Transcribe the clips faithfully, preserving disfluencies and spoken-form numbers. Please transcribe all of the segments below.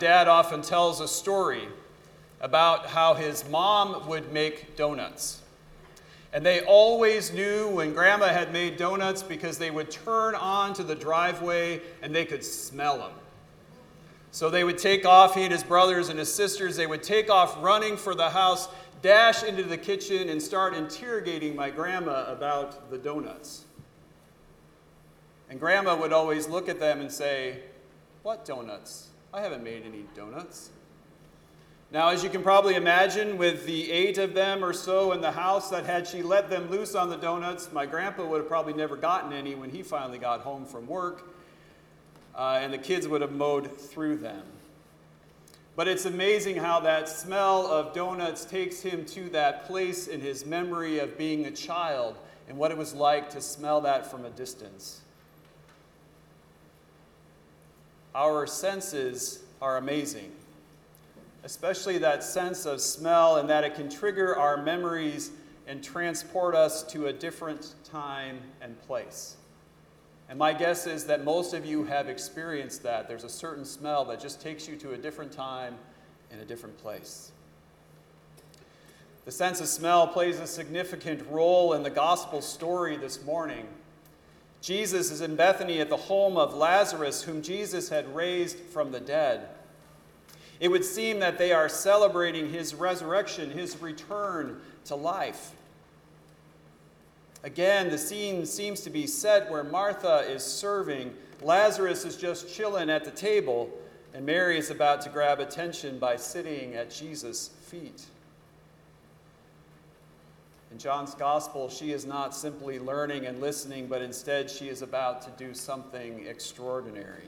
Dad often tells a story about how his mom would make donuts. And they always knew when Grandma had made donuts because they would turn onto the driveway and they could smell them. So they would take off, he and his brothers and his sisters, they would take off running for the house, dash into the kitchen, and start interrogating my grandma about the donuts. And Grandma would always look at them and say, "What donuts? I haven't made any donuts." Now, as you can probably imagine, with the eight of them or so in the house, that had she let them loose on the donuts, my grandpa would have probably never gotten any when he finally got home from work, uh, and the kids would have mowed through them. But it's amazing how that smell of donuts takes him to that place in his memory of being a child and what it was like to smell that from a distance. Our senses are amazing, especially that sense of smell, and that it can trigger our memories and transport us to a different time and place. And my guess is that most of you have experienced that. There's a certain smell that just takes you to a different time and a different place. The sense of smell plays a significant role in the gospel story this morning. Jesus is in Bethany at the home of Lazarus, whom Jesus had raised from the dead. It would seem that they are celebrating his resurrection, his return to life. Again, the scene seems to be set where Martha is serving, Lazarus is just chilling at the table, and Mary is about to grab attention by sitting at Jesus' feet. In John's gospel, she is not simply learning and listening, but instead she is about to do something extraordinary.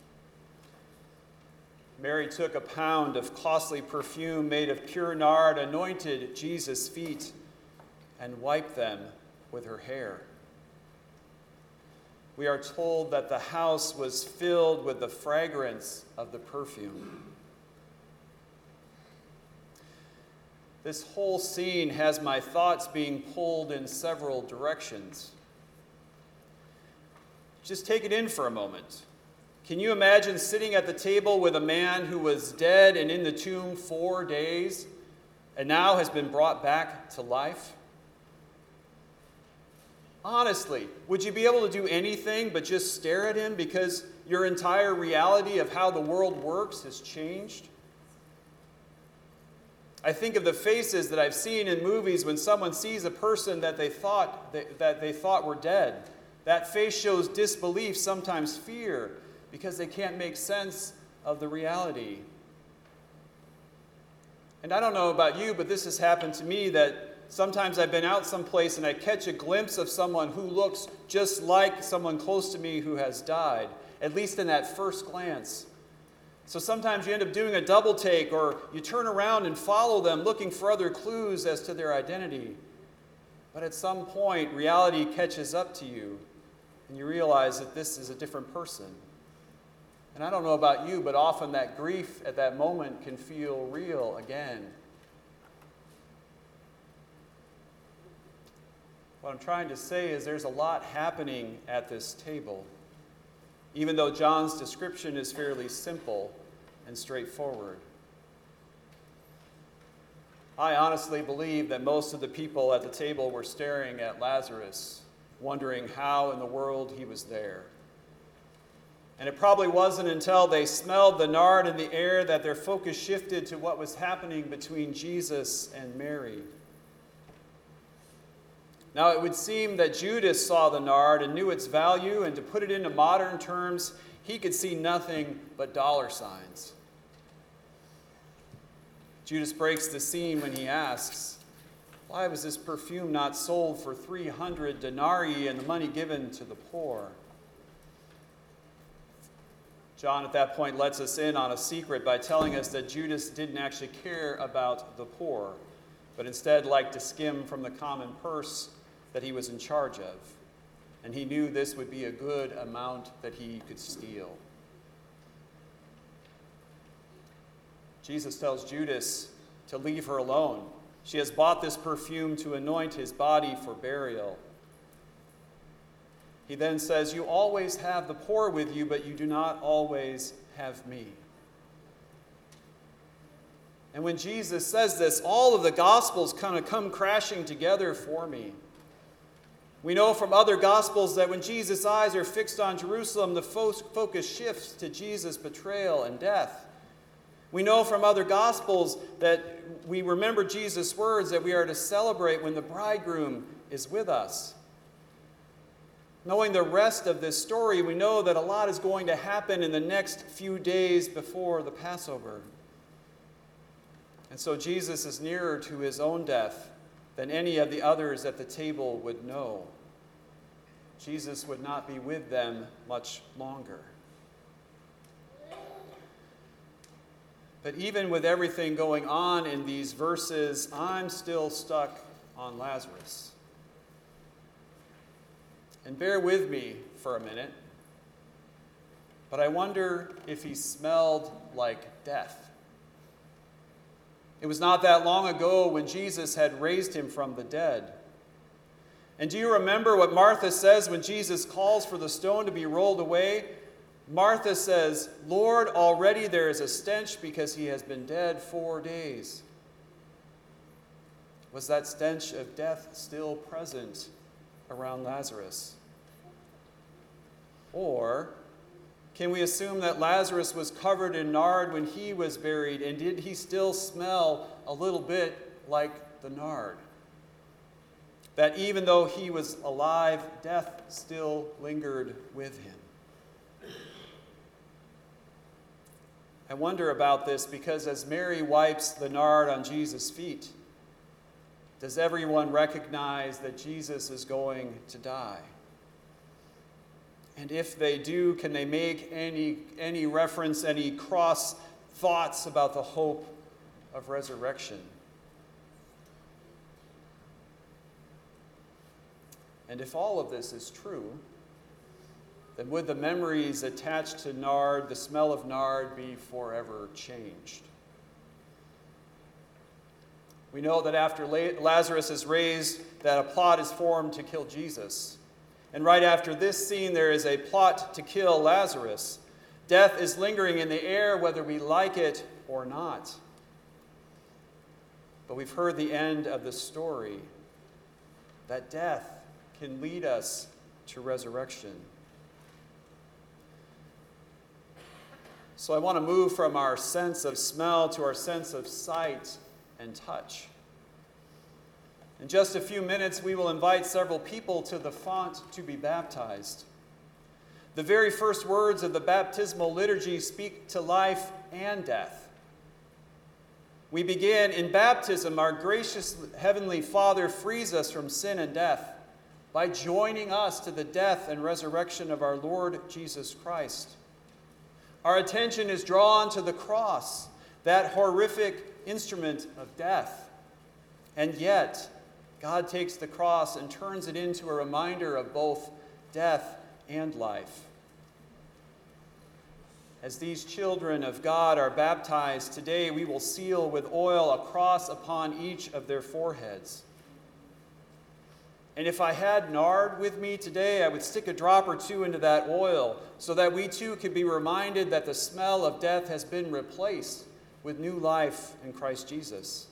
Mary took a pound of costly perfume made of pure nard, anointed Jesus' feet, and wiped them with her hair. We are told that the house was filled with the fragrance of the perfume. This whole scene has my thoughts being pulled in several directions. Just take it in for a moment. Can you imagine sitting at the table with a man who was dead and in the tomb four days and now has been brought back to life? Honestly, would you be able to do anything but just stare at him because your entire reality of how the world works has changed? I think of the faces that I've seen in movies when someone sees a person that they thought that, that they thought were dead. That face shows disbelief, sometimes fear, because they can't make sense of the reality. And I don't know about you, but this has happened to me, that sometimes I've been out someplace and I catch a glimpse of someone who looks just like someone close to me who has died, at least in that first glance. So sometimes you end up doing a double take, or you turn around and follow them looking for other clues as to their identity. But at some point, reality catches up to you and you realize that this is a different person. And I don't know about you, but often that grief at that moment can feel real again. What I'm trying to say is there's a lot happening at this table, even though John's description is fairly simple and straightforward. I honestly believe that most of the people at the table were staring at Lazarus, wondering how in the world he was there. And it probably wasn't until they smelled the nard in the air that their focus shifted to what was happening between Jesus and Mary. Now, it would seem that Judas saw the nard and knew its value, and to put it into modern terms, he could see nothing but dollar signs. Judas breaks the scene when he asks, "Why was this perfume not sold for three hundred denarii and the money given to the poor?" John at that point lets us in on a secret by telling us that Judas didn't actually care about the poor, but instead liked to skim from the common purse that he was in charge of. And he knew this would be a good amount that he could steal. Jesus tells Judas to leave her alone. She has bought this perfume to anoint his body for burial. He then says, "You always have the poor with you, but you do not always have me." And when Jesus says this, all of the Gospels kind of come crashing together for me. We know from other Gospels that when Jesus' eyes are fixed on Jerusalem, the fo- focus shifts to Jesus' betrayal and death. We know from other Gospels that we remember Jesus' words that we are to celebrate when the bridegroom is with us. Knowing the rest of this story, we know that a lot is going to happen in the next few days before the Passover. And so Jesus is nearer to his own death than any of the others at the table would know. Jesus would not be with them much longer. But even with everything going on in these verses, I'm still stuck on Lazarus. And bear with me for a minute, but I wonder if he smelled like death. It was not that long ago when Jesus had raised him from the dead. And do you remember what Martha says when Jesus calls for the stone to be rolled away? Martha says, "Lord, already there is a stench because he has been dead four days." Was that stench of death still present around Lazarus? Or can we assume that Lazarus was covered in nard when he was buried, and did he still smell a little bit like the nard? That even though he was alive, death still lingered with him. I wonder about this because as Mary wipes the nard on Jesus' feet, does everyone recognize that Jesus is going to die? And if they do, can they make any, any reference, any cross thoughts about the hope of resurrection? And if all of this is true, then would the memories attached to nard, the smell of nard, be forever changed? We know that after Lazarus is raised, that a plot is formed to kill Jesus. And right after this scene, there is a plot to kill Lazarus. Death is lingering in the air, whether we like it or not. But we've heard the end of the story, that death can lead us to resurrection. So I want to move from our sense of smell to our sense of sight and touch. In just a few minutes, we will invite several people to the font to be baptized. The very first words of the baptismal liturgy speak to life and death. We begin, "In baptism, our gracious Heavenly Father frees us from sin and death by joining us to the death and resurrection of our Lord Jesus Christ." Our attention is drawn to the cross, that horrific instrument of death. And yet, God takes the cross and turns it into a reminder of both death and life. As these children of God are baptized today, we will seal with oil a cross upon each of their foreheads. And if I had nard with me today, I would stick a drop or two into that oil so that we too could be reminded that the smell of death has been replaced with new life in Christ Jesus.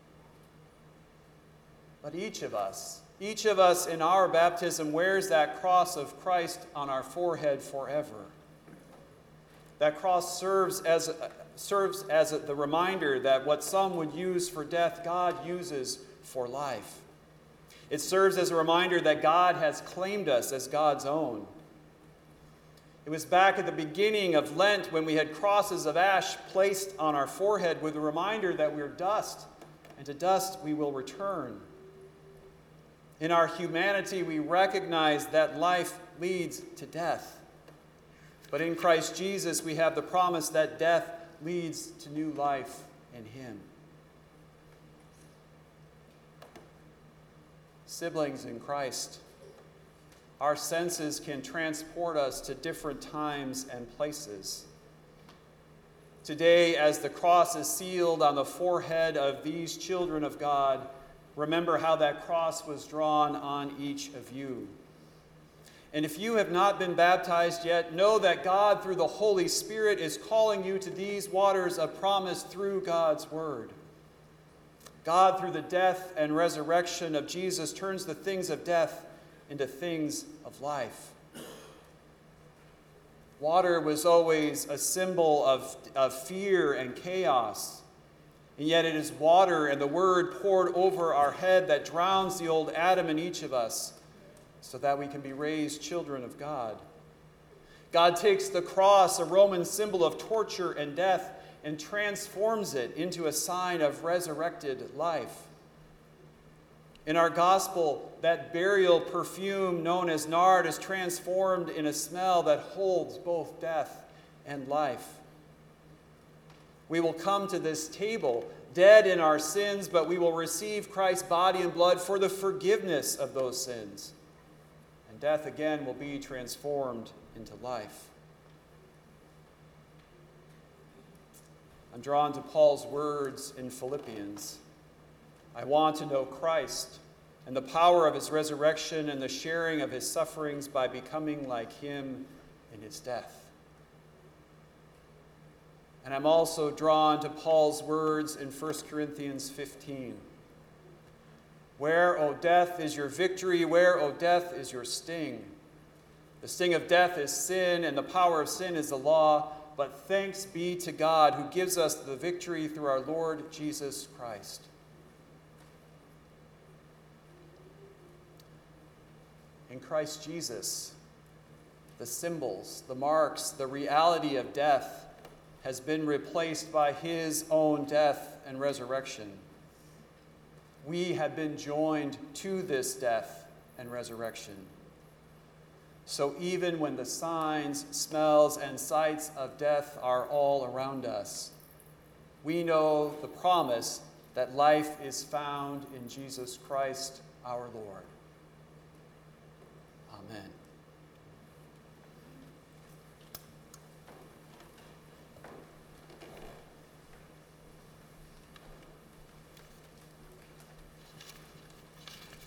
But each of us, each of us in our baptism wears that cross of Christ on our forehead forever. That cross serves as, serves as the reminder that what some would use for death, God uses for life. It serves as a reminder that God has claimed us as God's own. It was back at the beginning of Lent when we had crosses of ash placed on our forehead with a reminder that we're dust, and to dust we will return. In our humanity, we recognize that life leads to death. But in Christ Jesus, we have the promise that death leads to new life in Him. Siblings in Christ, our senses can transport us to different times and places. Today, as the cross is sealed on the forehead of these children of God, remember how that cross was drawn on each of you. And if you have not been baptized yet, know that God, through the Holy Spirit, is calling you to these waters of promise through God's word. God, through the death and resurrection of Jesus, turns the things of death into things of life. Water was always a symbol of, of fear and chaos, and yet it is water and the word poured over our head that drowns the old Adam in each of us, so that we can be raised children of God. God takes the cross, a Roman symbol of torture and death, and transforms it into a sign of resurrected life. In our gospel, that burial perfume known as nard is transformed in a smell that holds both death and life. We will come to this table dead in our sins, but we will receive Christ's body and blood for the forgiveness of those sins. And death again will be transformed into life. I'm drawn to Paul's words in Philippians. I want to know Christ and the power of his resurrection and the sharing of his sufferings by becoming like him in his death. And I'm also drawn to Paul's words in First Corinthians fifteen. Where, O death, is your victory? Where, O death, is your sting? The sting of death is sin, and the power of sin is the law. But thanks be to God who gives us the victory through our Lord Jesus Christ. In Christ Jesus, the symbols, the marks, the reality of death has been replaced by his own death and resurrection. We have been joined to this death and resurrection. So even when the signs, smells, and sights of death are all around us, we know the promise that life is found in Jesus Christ our Lord. Amen.